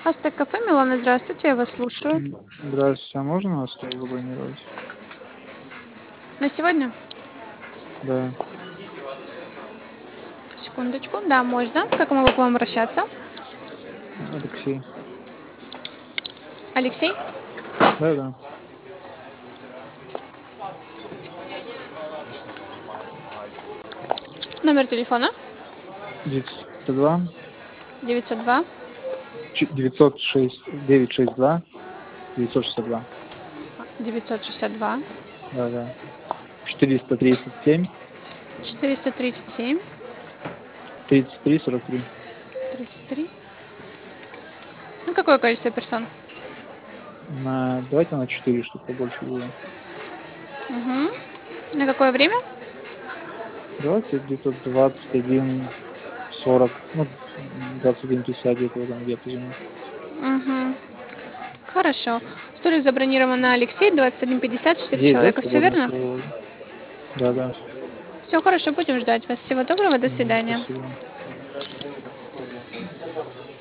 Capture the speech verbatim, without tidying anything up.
Астек кафе, Милана, здравствуйте, я вас слушаю. М, Здравствуйте, а можно на стол забронировать? На сегодня? Да, Секундочку. Да, можно. Как я могу к вам обращаться? Алексей. Алексей? Да, да. Номер телефона? девятьсот два, девятьсот два ч- девятьсот шесть, девятьсот шестьдесят два, девятьсот шестьдесят два. девятьсот шестьдесят два Да, да. четыреста тридцать семь, четыреста тридцать семь тридцать три, сорок три. тридцать три. Ну, какое количество персон? На, давайте на четыре, чтобы побольше было. Угу. На какое время? Давайте где-то двадцать один сорок, ну, двадцать один пятьдесят где-то в этом диапазоне. Угу. Хорошо. Столик забронирован на Алексей, двадцать один пятьдесят, четыре Есть, да, человека. Все свободный верно? стол? Да, да. Все хорошо, будем ждать вас. Всего доброго, до Мгм, свидания. спасибо.